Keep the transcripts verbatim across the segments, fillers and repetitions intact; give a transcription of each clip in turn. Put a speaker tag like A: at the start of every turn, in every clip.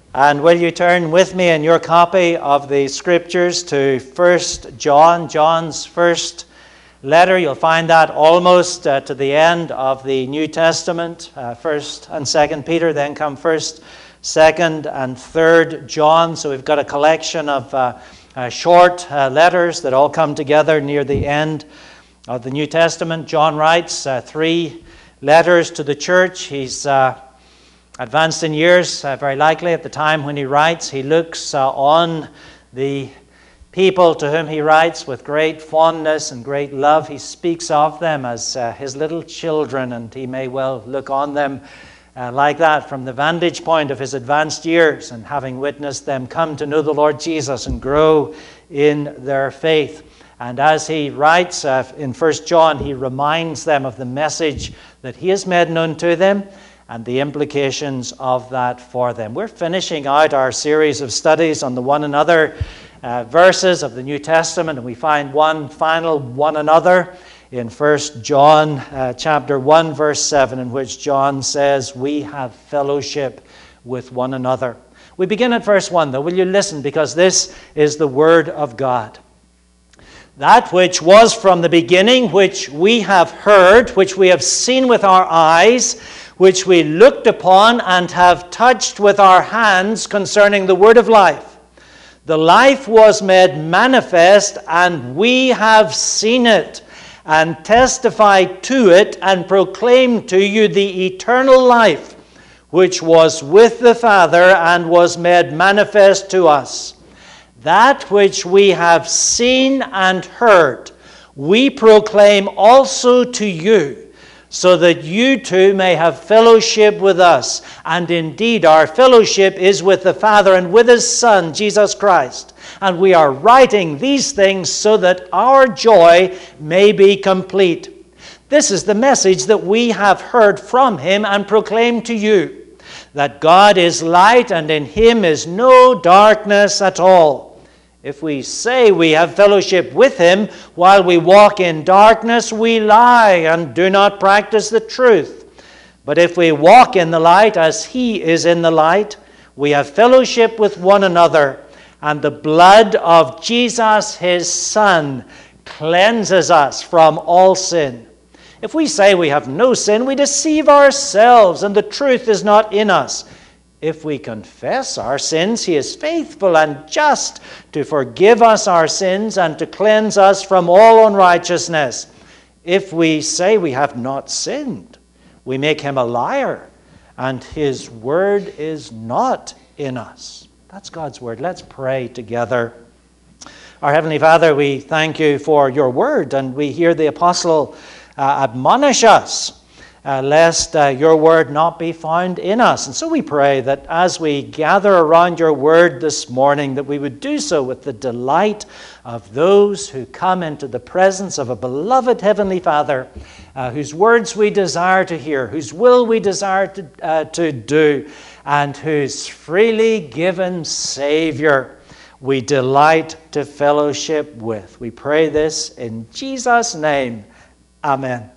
A: And will you turn with me in your copy of the Scriptures to First John, John's first letter. You'll find that almost uh, to the end of the New Testament. Uh, First and Second Peter, then come First, Second, and Third John. So we've got a collection of uh, uh, short uh, letters that all come together near the end of the New Testament. John writes uh, three letters to the church. He's uh, advanced in years, uh, very likely at the time when he writes. He looks uh, on the people to whom he writes with great fondness and great love. He speaks of them as uh, his little children, and he may well look on them uh, like that from the vantage point of his advanced years and having witnessed them come to know the Lord Jesus and grow in their faith. And as he writes uh, in First John, he reminds them of the message that he has made known to them and the implications of that for them. We're finishing out our series of studies on the one another uh, verses of the New Testament, and we find one final one another in First John uh, chapter one, verse seven, in which John says, "We have fellowship with one another." We begin at verse one, though. Will you listen? Because this is the Word of God. "That which was from the beginning, which we have heard, which we have seen with our eyes, which we looked upon and have touched with our hands concerning the word of life. The life was made manifest, and we have seen it, and testified to it, and proclaimed to you the eternal life, which was with the Father and was made manifest to us. That which we have seen and heard, we proclaim also to you, so that you too may have fellowship with us. And indeed, our fellowship is with the Father and with His Son, Jesus Christ. And we are writing these things so that our joy may be complete. This is the message that we have heard from Him and proclaimed to you, that God is light, and in Him is no darkness at all. If we say we have fellowship with Him while we walk in darkness, we lie and do not practice the truth. But if we walk in the light as He is in the light, we have fellowship with one another, and the blood of Jesus, His Son, cleanses us from all sin. If we say we have no sin, we deceive ourselves, and the truth is not in us. If we confess our sins, He is faithful and just to forgive us our sins and to cleanse us from all unrighteousness. If we say we have not sinned, we make Him a liar, and His word is not in us." That's God's word. Let's pray together. Our Heavenly Father, we thank You for Your word, and we hear the apostle uh, admonish us Uh, lest uh, Your word not be found in us. And so we pray that as we gather around Your word this morning, that we would do so with the delight of those who come into the presence of a beloved Heavenly Father, uh, whose words we desire to hear, whose will we desire to, uh, to do, and whose freely given Savior we delight to fellowship with. We pray this in Jesus' name. Amen.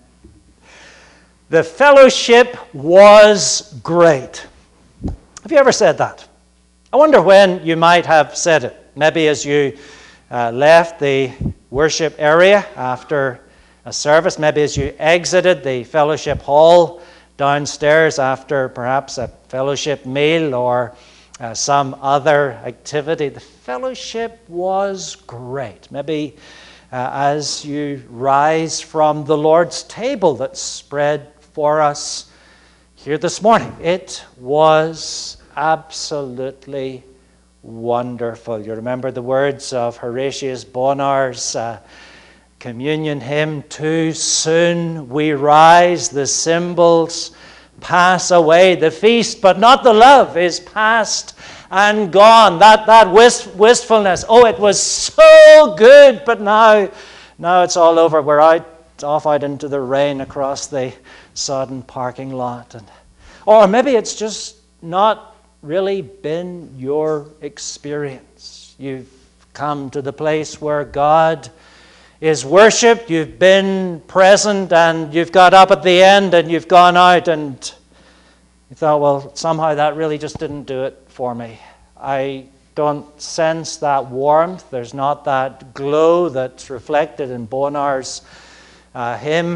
A: The fellowship was great. Have you ever said that? I wonder when you might have said it. Maybe as you uh, left the worship area after a service. Maybe as you exited the fellowship hall downstairs after perhaps a fellowship meal or uh, some other activity. The fellowship was great. Maybe uh, as you rise from the Lord's table that's spread for us here this morning. It was absolutely wonderful. You remember the words of Horatius Bonar's uh, communion hymn, "Too soon we rise, the symbols pass away, the feast, but not the love, is past and gone." That that wist, wistfulness, oh, it was so good, but now, now it's all over. We're out, off out into the rain across the sodden parking lot. And, or maybe it's just not really been your experience. You've come to the place where God is worshipped, you've been present, and you've got up at the end and you've gone out, and You thought, well, somehow that really just didn't do it for me. I don't sense that warmth. There's not that glow that's reflected in Bonar's uh, hymn.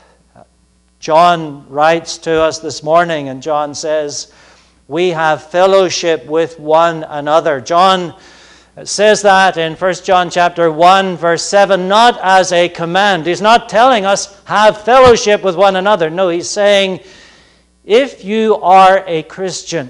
A: John writes to us this morning, and John says, we have fellowship with one another. John says that in First John chapter one, verse seven, not as a command. He's not telling us, have fellowship with one another. No, he's saying, if you are a Christian,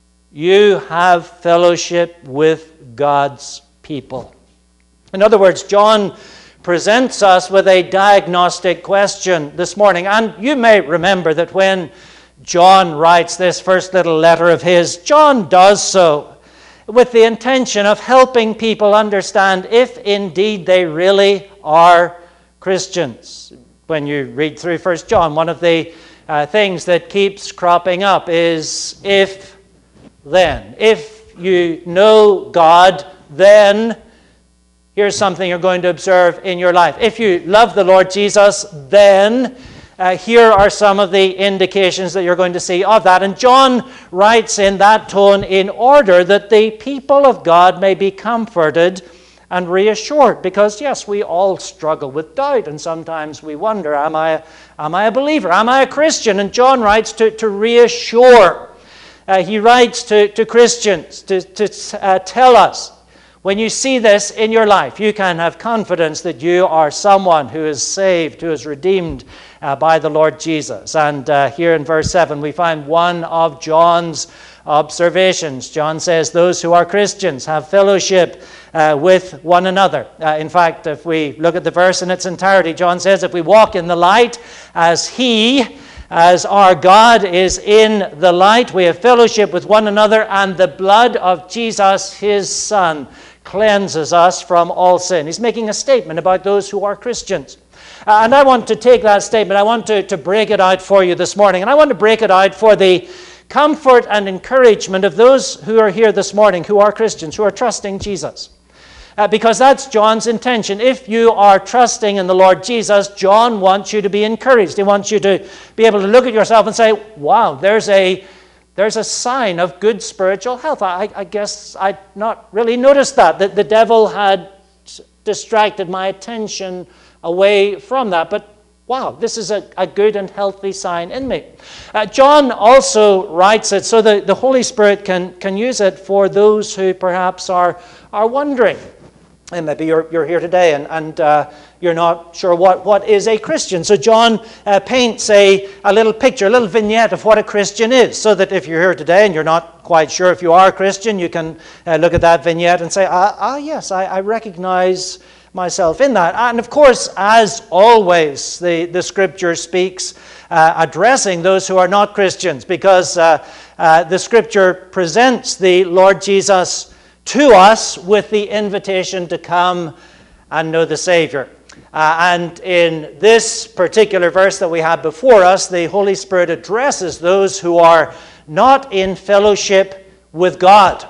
A: you have fellowship with God's people. In other words, John presents us with a diagnostic question this morning. And you may remember that when John writes this first little letter of his, John does so with the intention of helping people understand if indeed they really are Christians. When you read through First John, one of the uh, things that keeps cropping up is if then. If you know God, then here's something you're going to observe in your life. If you love the Lord Jesus, then uh, here are some of the indications that you're going to see of that. And John writes in that tone in order that the people of God may be comforted and reassured. Because, yes, we all struggle with doubt, and sometimes we wonder, am I, am I a believer? Am I a Christian? And John writes to, to reassure. Uh, he writes to, to Christians to, to uh, tell us, when you see this in your life, you can have confidence that you are someone who is saved, who is redeemed uh, by the Lord Jesus. And uh, here in verse seven, we find one of John's observations. John says, those who are Christians have fellowship uh, with one another. Uh, in fact, if we look at the verse in its entirety, John says, if we walk in the light as he, as our God is in the light, we have fellowship with one another, and the blood of Jesus, his Son, cleanses us from all sin. He's making a statement about those who are Christians. Uh, and I want to take that statement, I want to, to break it out for you this morning. And I want to break it out for the comfort and encouragement of those who are here this morning, who are Christians, who are trusting Jesus. Uh, because that's John's intention. If you are trusting in the Lord Jesus, John wants you to be encouraged. He wants you to be able to look at yourself and say, wow, there's a there's a sign of good spiritual health. I, I guess I'd not really noticed that, that the devil had distracted my attention away from that. But wow, this is a, a good and healthy sign in me. Uh, John also writes it so that the Holy Spirit can, can use it for those who perhaps are, are wondering. And maybe you're, you're here today and, and uh, you're not sure what, what is a Christian. So John uh, paints a, a little picture, a little vignette of what a Christian is, so that if you're here today and you're not quite sure if you are a Christian, you can uh, look at that vignette and say, ah, ah yes, I, I recognize myself in that. And of course, as always, the, the Scripture speaks uh, addressing those who are not Christians, because uh, uh, the Scripture presents the Lord Jesus to us with the invitation to come and know the Savior. Uh, and in this particular verse that we have before us, the Holy Spirit addresses those who are not in fellowship with God.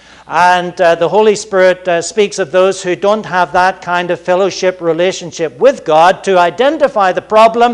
A: And uh, the Holy Spirit uh, speaks of those who don't have that kind of fellowship relationship with God, to identify the problem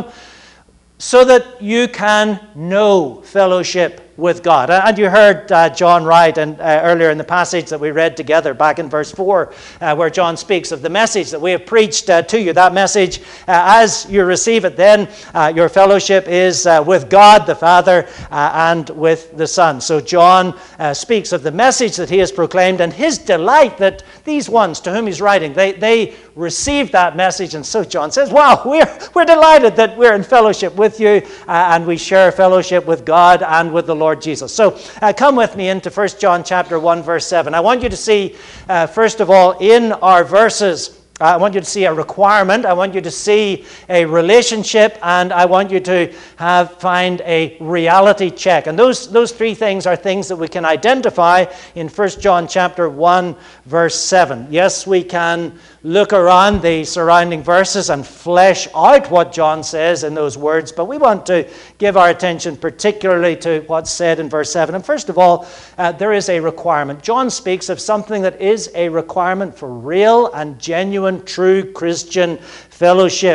A: so that you can know fellowship with God. And you heard uh, John write and, uh, earlier in the passage that we read together back in verse four, uh, where John speaks of the message that we have preached uh, to you. That message, uh, as you receive it then, uh, your fellowship is uh, with God the Father uh, and with the Son. So John uh, speaks of the message that he has proclaimed and his delight that these ones to whom he's writing, they, they received that message. And so John says, wow, we're, we're delighted that we're in fellowship with you uh, and we share fellowship with God and with the Lord Lord Jesus. So uh, come with me into First John chapter one, verse seven. I want you to see, uh, first of all, in our verses, uh, I want you to see a requirement, I want you to see a relationship, and I want you to have find a reality check. And those, those three things are things that we can identify in First John chapter one, verse seven. Yes, we can look around the surrounding verses and flesh out what John says in those words, but we want to give our attention particularly to what's said in verse seven. And first of all, uh, there is a requirement. John speaks of something that is a requirement for real and genuine, true Christian fellowship.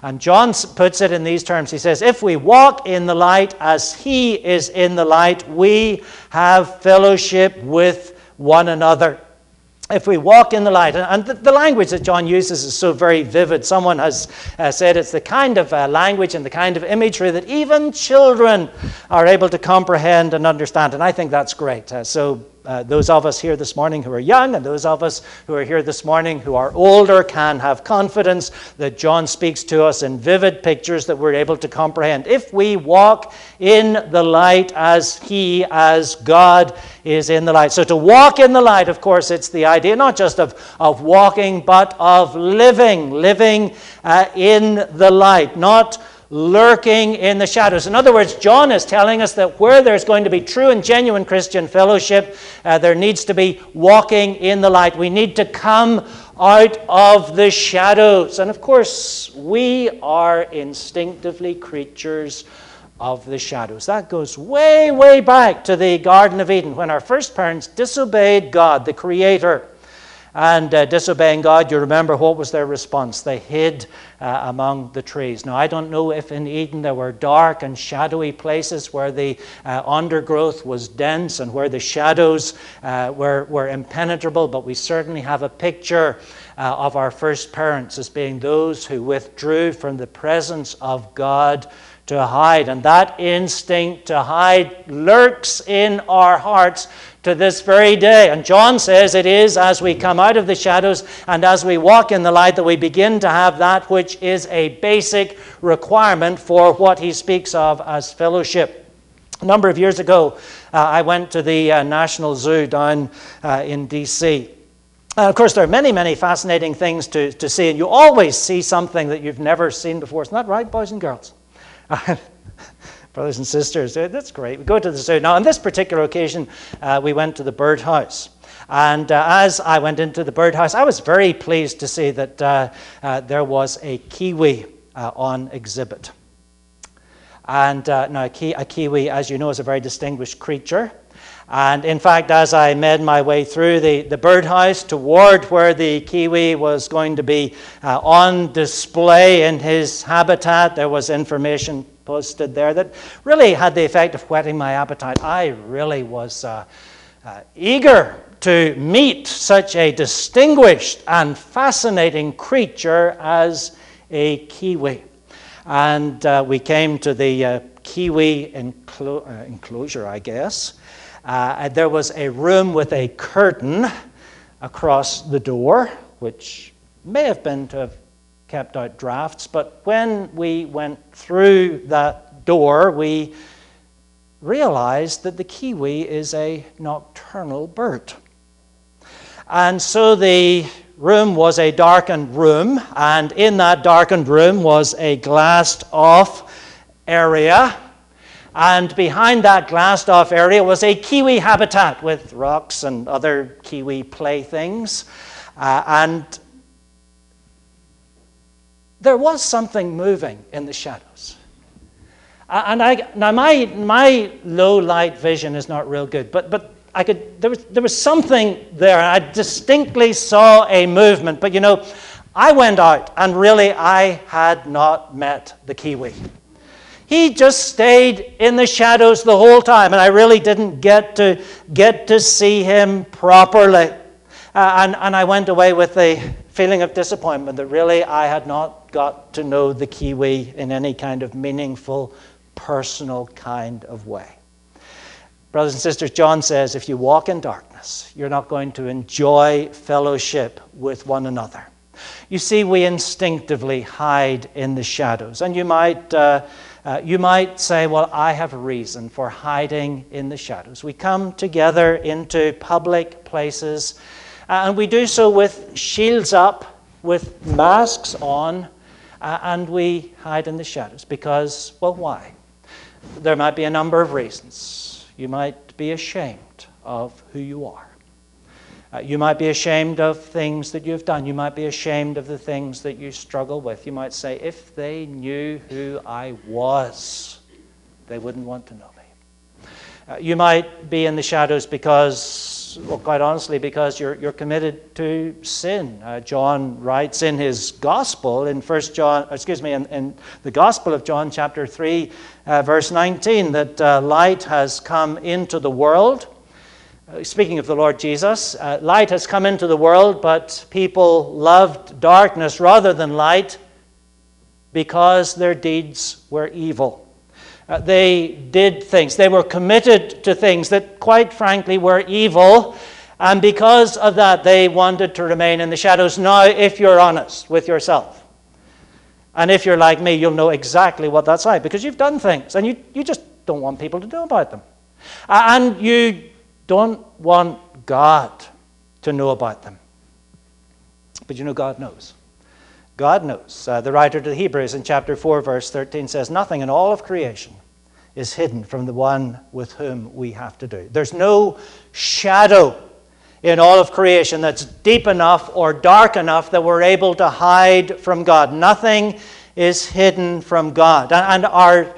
A: And John puts it in these terms. He says, if we walk in the light as he is in the light, we have fellowship with one another. If we walk in the light, and the, the language that John uses is so very vivid. Someone has uh, said it's the kind of uh, language and the kind of imagery that even children are able to comprehend and understand. And I think that's great. Uh, so uh, those of us here this morning who are young and those of us who are here this morning who are older can have confidence that John speaks to us in vivid pictures that we're able to comprehend. If we walk in the light as he, as God is in the light. So to walk in the light, of course, it's the idea not just of, of walking, but of living, living uh, in the light, not lurking in the shadows. In other words, John is telling us that where there's going to be true and genuine Christian fellowship, uh, there needs to be walking in the light. We need to come out of the shadows. And of course, we are instinctively creatures of the shadows. That goes way, way back to the Garden of Eden when our first parents disobeyed God, the Creator. And uh, disobeying God, you remember what was their response? They hid uh, among the trees. Now, I don't know if in Eden there were dark and shadowy places where the uh, undergrowth was dense and where the shadows uh, were, were impenetrable, but we certainly have a picture uh, of our first parents as being those who withdrew from the presence of God to hide. And that instinct to hide lurks in our hearts to this very day. And John says it is as we come out of the shadows and as we walk in the light that we begin to have that which is a basic requirement for what he speaks of as fellowship. A number of years ago, uh, I went to the uh, National Zoo down uh, in D C Uh, of course, there are many, many fascinating things to, to see, and you always see something that you've never seen before. Isn't that right, boys and girls? Brothers and sisters, that's great. We go to the zoo. Now, on this particular occasion, uh, we went to the birdhouse. And uh, as I went into the birdhouse, I was very pleased to see that uh, uh, there was a kiwi uh, on exhibit. And uh, now, a, ki- a kiwi, as you know, is a very distinguished creature. And in fact, as I made my way through the, the birdhouse toward where the kiwi was going to be uh, on display in his habitat, there was information posted there that really had the effect of whetting my appetite. I really was uh, uh, eager to meet such a distinguished and fascinating creature as a kiwi. And uh, we came to the uh, kiwi enclo- uh, enclosure, I guess. Uh, there was a room with a curtain across the door, which may have been to have kept out drafts, but when we went through that door, we realized that the kiwi is a nocturnal bird. And so the room was a darkened room, and in that darkened room was a glassed-off area. And behind that glassed-off area was a kiwi habitat with rocks and other kiwi playthings. Uh, and there was something moving in the shadows. Uh, and I now my my low light vision is not real good, but but I could there was there was something there. I distinctly saw a movement. But you know, I went out and really I had not met the kiwi. He just stayed in the shadows the whole time, and I really didn't get to get to see him properly. Uh, and, and I went away with a feeling of disappointment that really I had not got to know the kiwi in any kind of meaningful, personal kind of way. Brothers and sisters, John says if you walk in darkness, you're not going to enjoy fellowship with one another. You see, we instinctively hide in the shadows, and you might... Uh, Uh, you might say, well, I have a reason for hiding in the shadows. We come together into public places, uh, and we do so with shields up, with masks on, uh, and we hide in the shadows because, well, why? There might be a number of reasons. You might be ashamed of who you are. Uh, you might be ashamed of things that you've done. You might be ashamed of the things that you struggle with. You might say, if they knew who I was, they wouldn't want to know me. Uh, you might be in the shadows because it's well, quite honestly because you're you're committed to sin. Uh, John writes in his gospel in First John, excuse me, in, in the Gospel of John, chapter three, uh, verse nineteen, that uh, light has come into the world. Uh, speaking of the Lord Jesus, uh, light has come into the world, but people loved darkness rather than light because their deeds were evil. Uh, they did things. They were committed to things that, quite frankly, were evil. And because of that, they wanted to remain in the shadows. Now, if you're honest with yourself, and if you're like me, you'll know exactly what that's like, because you've done things, and you, you just don't want people to know about them. Uh, and you don't want God to know about them. But you know, God knows. God knows. Uh, the writer to the Hebrews in chapter four, verse thirteen says, "Nothing in all of creation is hidden from the one with whom we have to do." There's no shadow in all of creation that's deep enough or dark enough that we're able to hide from God. Nothing is hidden from God. And our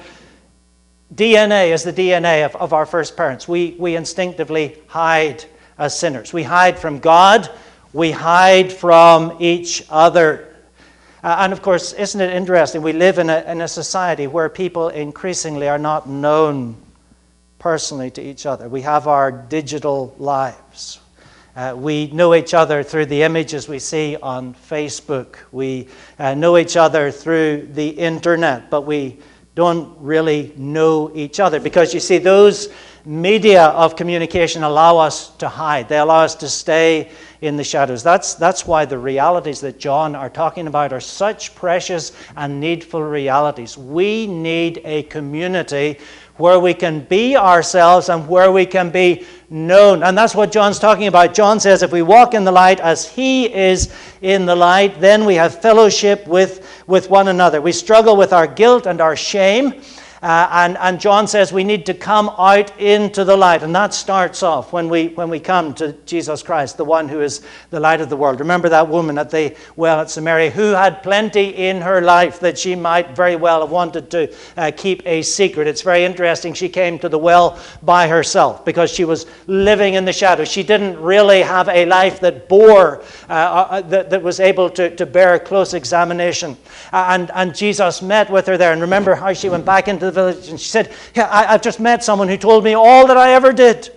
A: D N A is the D N A of, of our first parents. We, we instinctively hide as sinners. We hide from God. We hide from each other. Uh, and of course, isn't it interesting? We live in a, in a society where people increasingly are not known personally to each other. We have our digital lives. Uh, we know each other through the images we see on Facebook. We uh, know each other through the internet, but we don't really know each other, because you see, those media of communication allow us to hide. They allow us to stay in the shadows. That's, that's why the realities that John are talking about are such precious and needful realities. We need a community where we can be ourselves and where we can be known. And that's what John's talking about. John says if we walk in the light as he is in the light, then we have fellowship with, with one another. We struggle with our guilt and our shame. Uh, and, and John says we need to come out into the light. And that starts off when we when we come to Jesus Christ, the one who is the light of the world. Remember that woman at the well at Samaria who had plenty in her life that she might very well have wanted to uh, keep a secret. It's very interesting. She came to the well by herself because she was living in the shadows. She didn't really have a life that bore, uh, uh, that, that was able to, to bear close examination. Uh, and, and Jesus met with her there. And remember how she went back into the village and she said, yeah, I, I've just met someone who told me all that I ever did.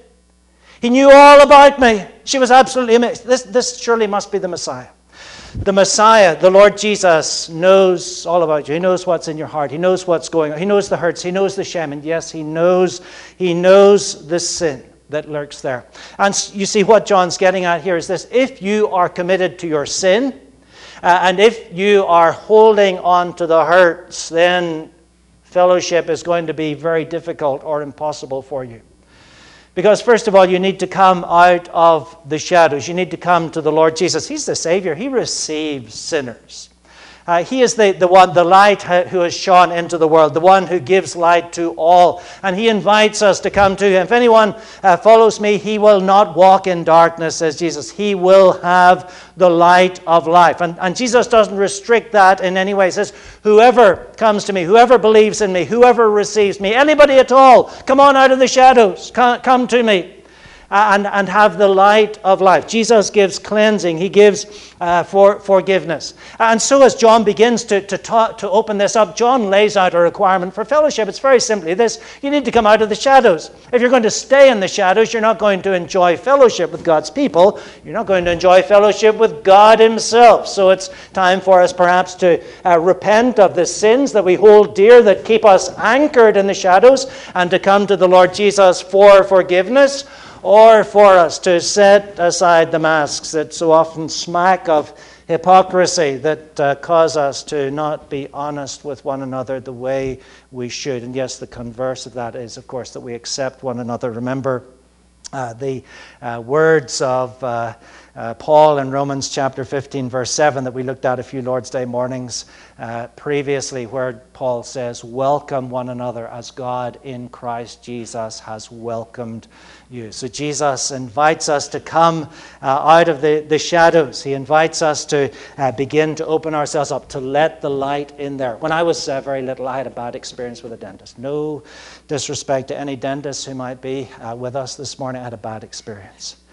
A: He knew all about me. She was absolutely amazed. This, this surely must be the Messiah. The Messiah, the Lord Jesus, knows all about you. He knows what's in your heart. He knows what's going on. He knows the hurts. He knows the shame. And yes, he knows, he knows the sin that lurks there. And you see what John's getting at here is this. If you are committed to your sin, uh, and if you are holding on to the hurts, then fellowship is going to be very difficult or impossible for you. Because first of all, you need to come out of the shadows. You need to come to the Lord Jesus. He's the Savior. He receives sinners. Uh, he is the, the one, the light who has shone into the world, the one who gives light to all. And he invites us to come to him. If anyone uh, follows me, he will not walk in darkness, says Jesus. He will have the light of life. And, and Jesus doesn't restrict that in any way. He says, whoever comes to me, whoever believes in me, whoever receives me, anybody at all, come on out of the shadows, come, come to me. And, and have the light of life. Jesus gives cleansing. He gives uh, for forgiveness. And so as John begins to, to, ta- to open this up, John lays out a requirement for fellowship. It's very simply this. You need to come out of the shadows. If you're going to stay in the shadows, you're not going to enjoy fellowship with God's people. You're not going to enjoy fellowship with God himself. So it's time for us perhaps to uh, repent of the sins that we hold dear that keep us anchored in the shadows and to come to the Lord Jesus for forgiveness, or for us to set aside the masks that so often smack of hypocrisy that uh, cause us to not be honest with one another the way we should. And yes, the converse of that is, of course, that we accept one another. Remember uh, the uh, words of uh, uh, Paul in Romans chapter fifteen, verse seven that we looked at a few Lord's Day mornings uh, previously, where Paul says, welcome one another as God in Christ Jesus has welcomed you. So Jesus invites us to come uh, out of the, the shadows. He invites us to uh, begin to open ourselves up, to let the light in there. When I was uh, very little, I had a bad experience with a dentist. No disrespect to any dentist who might be uh, with us this morning. I had a bad experience.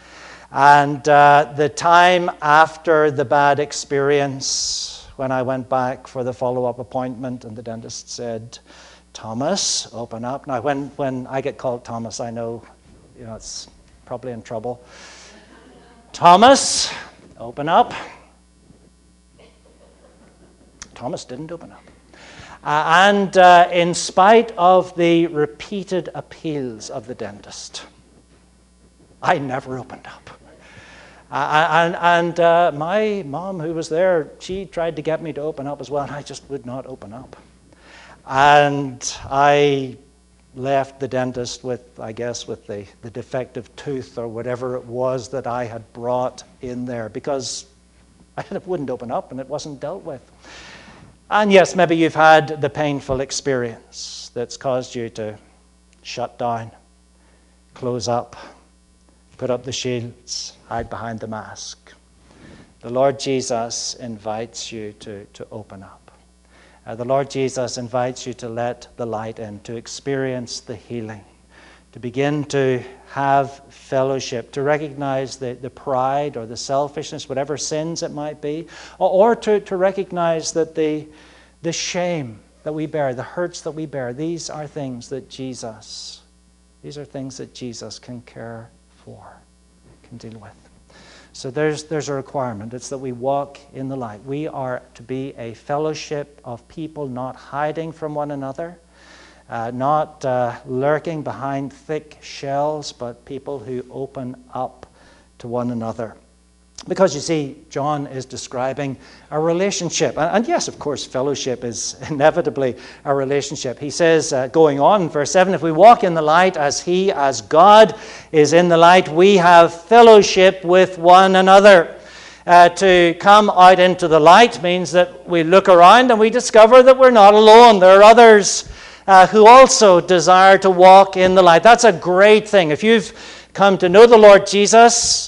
A: And uh, the time after the bad experience, when I went back for the follow-up appointment, and the dentist said, Thomas, open up. Now, when, when I get called Thomas, I know, you know, it's probably in trouble. Thomas, open up. Thomas didn't open up. Uh, and uh, in spite of the repeated appeals of the dentist, I never opened up. Uh, and and uh, my mom, who was there, she tried to get me to open up as well, and I just would not open up. And I left the dentist with, I guess, with the, the defective tooth or whatever it was that I had brought in there, because I wouldn't open up and it wasn't dealt with. And yes, maybe you've had the painful experience that's caused you to shut down, close up, put up the shields, hide behind the mask. The Lord Jesus invites you to, to open up. Uh, the Lord Jesus invites you to let the light in, to experience the healing, to begin to have fellowship, to recognize the, the pride or the selfishness, whatever sins it might be, or, or to, to recognize that the, the shame that we bear, the hurts that we bear, these are things that Jesus, these are things that Jesus can care for, can deal with. So there's, there's a requirement. It's that we walk in the light. We are to be a fellowship of people not hiding from one another, Uh, not uh, lurking behind thick shells, but people who open up to one another. Because you see, John is describing a relationship. And, and yes, of course, fellowship is inevitably a relationship. He says, uh, going on in verse seven, if we walk in the light as he, as God is in the light, we have fellowship with one another. Uh, to come out into the light means that we look around and we discover that we're not alone. There are others Uh, who also desire to walk in the light. That's a great thing. If you've come to know the Lord Jesus,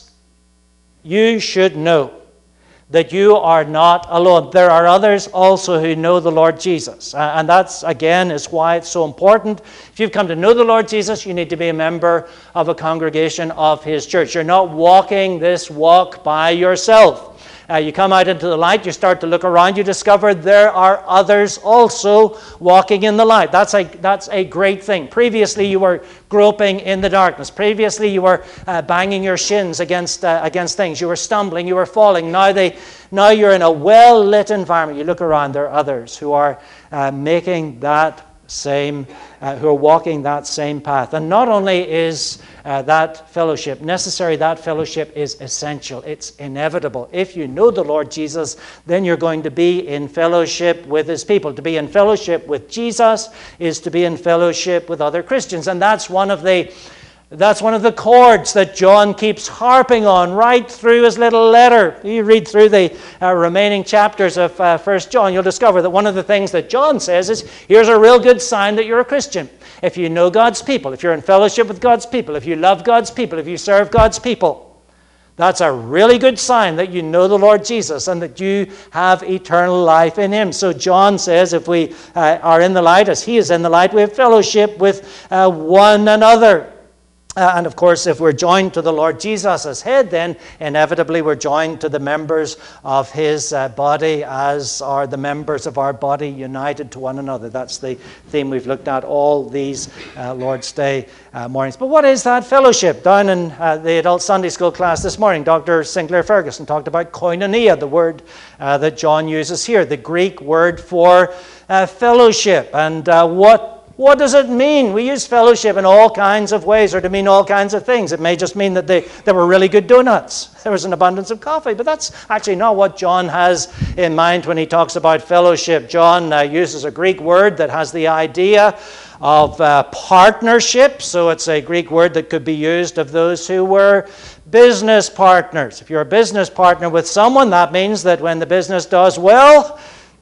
A: you should know that you are not alone. There are others also who know the Lord Jesus. Uh, and that's, again, is why it's so important. If you've come to know the Lord Jesus, you need to be a member of a congregation of his church. You're not walking this walk by yourself. Uh, you come out into the light, you start to look around, you discover there are others also walking in the light. That's a, that's a great thing. Previously, you were groping in the darkness. Previously, you were uh, banging your shins against uh, against things. You were stumbling, you were falling. Now, they, now you're in a well-lit environment. You look around, there are others who are uh, making that same, uh, who are walking that same path. And not only is uh, that fellowship necessary, that fellowship is essential. It's inevitable. If you know the Lord Jesus, then you're going to be in fellowship with his people. To be in fellowship with Jesus is to be in fellowship with other Christians. And that's one of the That's one of the chords that John keeps harping on right through his little letter. You read through the uh, remaining chapters of uh, First John, you'll discover that one of the things that John says is, here's a real good sign that you're a Christian. If you know God's people, if you're in fellowship with God's people, if you love God's people, if you serve God's people, that's a really good sign that you know the Lord Jesus and that you have eternal life in him. So John says if we uh, are in the light as he is in the light, we have fellowship with uh, one another. Uh, and of course, if we're joined to the Lord Jesus as head, then inevitably we're joined to the members of his uh, body, as are the members of our body united to one another. That's the theme we've looked at all these uh, Lord's Day uh, mornings. But what is that fellowship? Down in uh, the adult Sunday school class this morning, Doctor Sinclair Ferguson talked about koinonia, the word uh, that John uses here, the Greek word for uh, fellowship. And uh, what What does it mean? We use fellowship in all kinds of ways, or to mean all kinds of things. It may just mean that they, there were really good donuts. There was an abundance of coffee. But that's actually not what John has in mind when he talks about fellowship. John uh, uses a Greek word that has the idea of uh, partnership. So it's a Greek word that could be used of those who were business partners. If you're a business partner with someone, that means that when the business does well,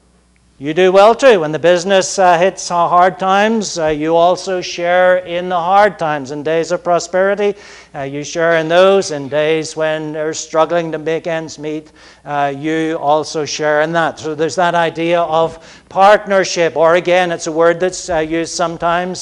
A: you do well too. When the business uh, hits hard times, uh, you also share in the hard times. In days of prosperity, uh, you share in those. In days when they're struggling to make ends meet, uh, you also share in that. So there's that idea of partnership. Or again, it's a word that's uh, used sometimes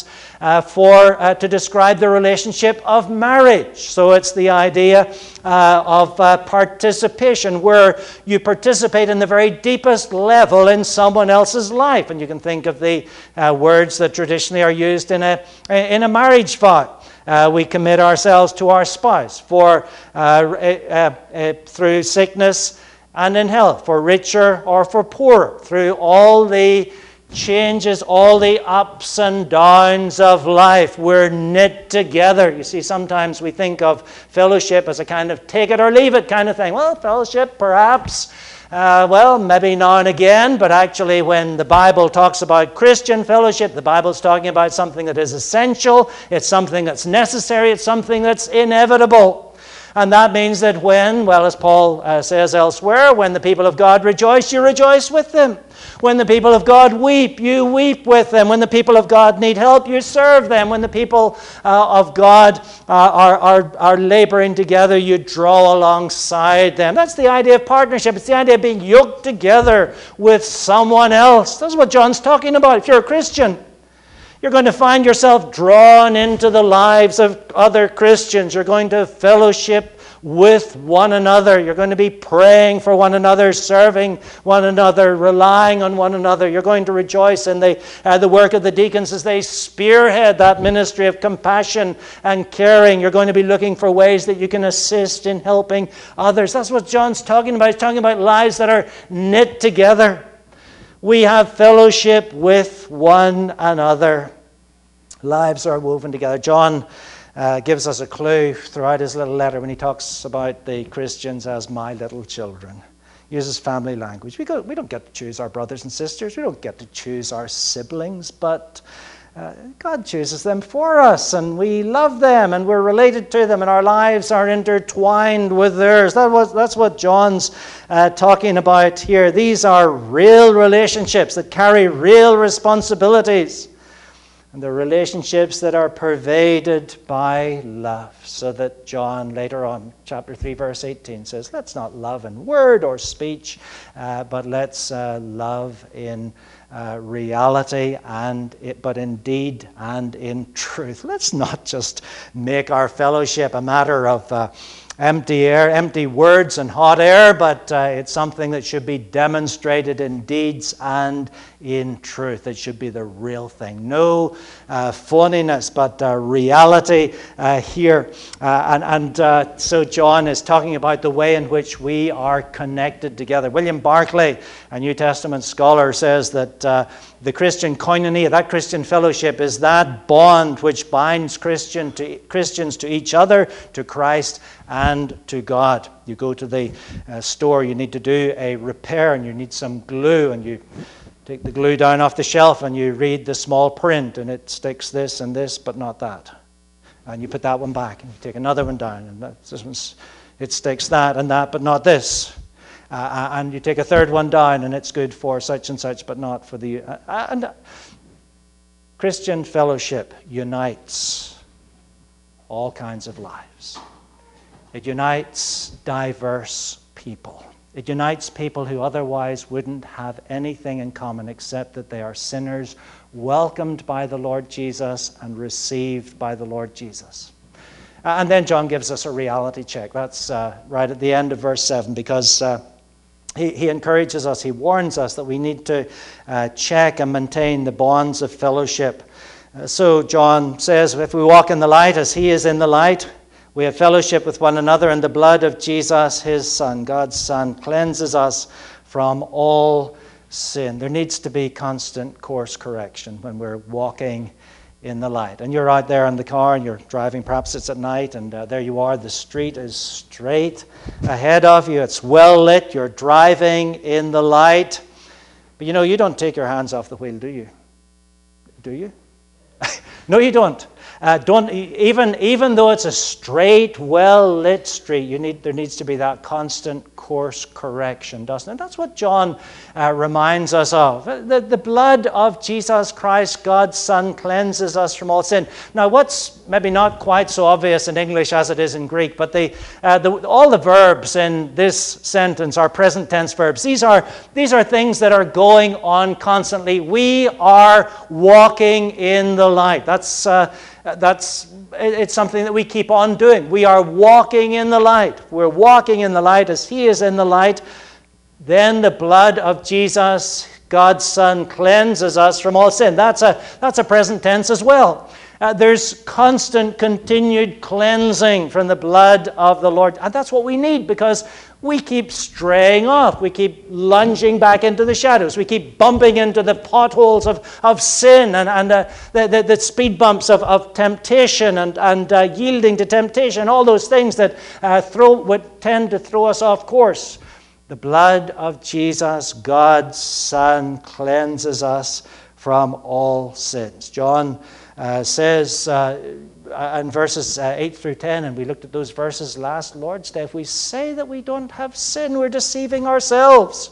A: uh, for uh, to describe the relationship of marriage. So it's the idea uh, of uh, participation, where you participate in the very deepest level in someone else's life. And you can think of the uh, words that traditionally are used in a in a marriage vow. Uh, we commit ourselves to our spouse for uh, uh, uh, through sickness and in health, for richer or for poorer, through all the changes, all the ups and downs of life. We're knit together. You see, sometimes we think of fellowship as a kind of take it or leave it kind of thing. Well, fellowship, perhaps. Uh, well, maybe now and again, but actually when the Bible talks about Christian fellowship, the Bible's talking about something that is essential, it's something that's necessary, it's something that's inevitable. And that means that when, well, as Paul uh, says elsewhere, when the people of God rejoice, you rejoice with them. When the people of God weep, you weep with them. When the people of God need help, you serve them. When the people uh, of God uh, are, are, are laboring together, you draw alongside them. That's the idea of partnership. It's the idea of being yoked together with someone else. That's what John's talking about. If you're a Christian, you're going to find yourself drawn into the lives of other Christians. You're going to fellowship with one another. You're going to be praying for one another, serving one another, relying on one another. You're going to rejoice in the, uh, the work of the deacons as they spearhead that ministry of compassion and caring. You're going to be looking for ways that you can assist in helping others. That's what John's talking about. He's talking about lives that are knit together. We have fellowship with one another. Lives are woven together. John uh, gives us a clue throughout his little letter when he talks about the Christians as my little children. He uses family language. We, go, we don't get to choose our brothers and sisters. We don't get to choose our siblings, but uh, God chooses them for us, and we love them, and we're related to them, and our lives are intertwined with theirs. That was, that's what John's uh, talking about here. These are real relationships that carry real responsibilities. And the relationships that are pervaded by love. So that John later on, chapter three, verse eighteen says, let's not love in word or speech, uh, but let's uh, love in uh, reality, and it, but in deed and in truth. Let's not just make our fellowship a matter of uh, empty air, empty words and hot air, but uh, it's something that should be demonstrated in deeds and in truth. It should be the real thing. No uh, phoniness, but uh, reality uh, here. Uh, and and uh, so John is talking about the way in which we are connected together. William Barclay, a New Testament scholar, says that uh, the Christian koinonia, that Christian fellowship, is that bond which binds Christian to, Christians to each other, to Christ, and to God. You go to the uh, store, you need to do a repair, and you need some glue, and you take the glue down off the shelf, and you read the small print, and it sticks this and this, but not that. And you put that one back, and you take another one down, and that, this one's, it sticks that and that, but not this. Uh, and you take a third one down, and it's good for such and such, but not for the... Uh, and Christian fellowship unites all kinds of lives. It unites diverse people. It unites people who otherwise wouldn't have anything in common except that they are sinners, welcomed by the Lord Jesus and received by the Lord Jesus. Uh, and then John gives us a reality check. That's uh, right at the end of verse seven, because uh, he, he encourages us, he warns us that we need to uh, check and maintain the bonds of fellowship. Uh, so John says, if we walk in the light as he is in the light, we have fellowship with one another, and the blood of Jesus, his Son, God's Son, cleanses us from all sin. There needs to be constant course correction when we're walking in the light. And you're out there in the car, and you're driving, perhaps it's at night, and uh, there you are. The street is straight ahead of you. It's well lit. You're driving in the light. But you know, you don't take your hands off the wheel, do you? Do you? No, you don't. Uh, don't even even though it's a straight, well-lit street, you need there needs to be that constant course correction, doesn't it? That's what John uh, reminds us of. The, the blood of Jesus Christ, God's Son, cleanses us from all sin. Now, what's maybe not quite so obvious in English as it is in Greek, but the, uh, the all the verbs in this sentence are present tense verbs. These are these are things that are going on constantly. We are walking in the light. That's uh, that's it's something that we keep on doing. We are walking in the light. We're walking in the light as He is in the light. Then the blood of Jesus, God's Son, cleanses us from all sin. That's a that's a present tense as well. Uh, there's constant, continued cleansing from the blood of the Lord. And that's what we need, because we keep straying off. We keep lunging back into the shadows. We keep bumping into the potholes of, of sin and, and uh, the, the, the speed bumps of, of temptation and, and uh, yielding to temptation, all those things that uh, throw would tend to throw us off course. The blood of Jesus, God's Son, cleanses us from all sins. John Uh, says uh, in verses uh, eight through ten, and we looked at those verses last Lord's Day, if we say that we don't have sin, we're deceiving ourselves.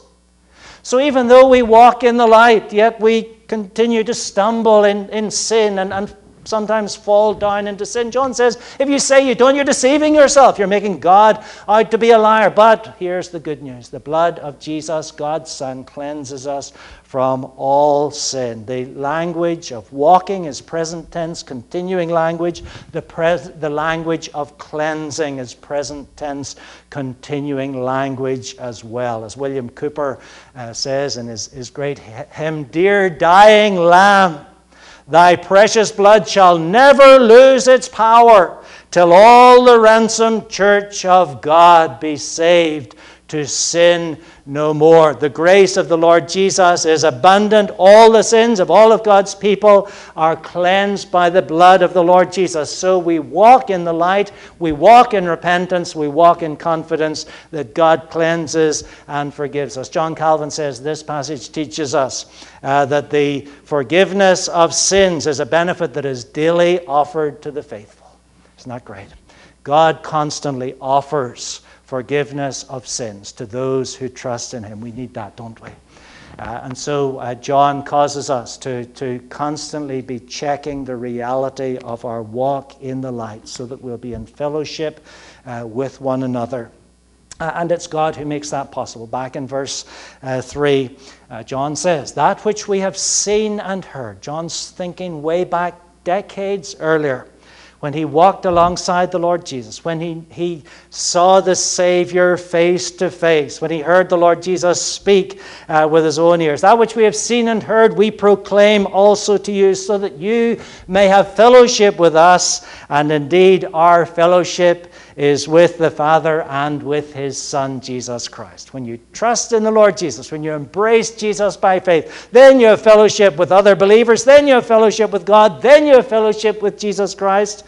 A: So even though we walk in the light, yet we continue to stumble in, in sin and, and sometimes fall down into sin. John says, if you say you don't, you're deceiving yourself. You're making God out to be a liar. But here's the good news. The blood of Jesus, God's Son, cleanses us from all sin. The language of walking is present tense, continuing language. The, pres- the language of cleansing is present tense, continuing language as well. As William Cooper uh, says in his, his great hymn, "Dear dying Lamb, Thy precious blood shall never lose its power till all the ransomed church of God be saved to sin no more." The grace of the Lord Jesus is abundant. All the sins of all of God's people are cleansed by the blood of the Lord Jesus. So we walk in the light, we walk in repentance, we walk in confidence that God cleanses and forgives us. John Calvin says this passage teaches us uh, that the forgiveness of sins is a benefit that is daily offered to the faithful. Isn't that great? God constantly offers forgiveness of sins to those who trust in Him. We need that, don't we? Uh, and so uh, John causes us to, to constantly be checking the reality of our walk in the light so that we'll be in fellowship uh, with one another. Uh, and it's God who makes that possible. Back in verse uh, three, uh, John says, that which we have seen and heard. John's thinking way back decades earlier, when he walked alongside the Lord Jesus, when he, he saw the Savior face to face, when he heard the Lord Jesus speak uh, with his own ears. That which we have seen and heard, we proclaim also to you, so that you may have fellowship with us. And indeed, our fellowship is with the Father and with His Son, Jesus Christ. When you trust in the Lord Jesus, when you embrace Jesus by faith, then you have fellowship with other believers, then you have fellowship with God, then you have fellowship with Jesus Christ,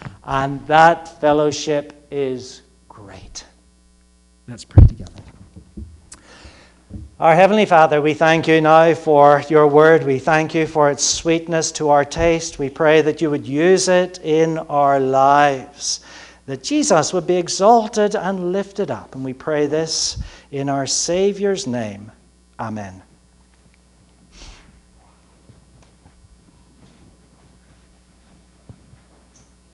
A: and that fellowship is great. Let's pray together. Our Heavenly Father, we thank you now for your word. We thank you for its sweetness to our taste. We pray that you would use it in our lives, that Jesus would be exalted and lifted up. And we pray this in our Savior's name. Amen.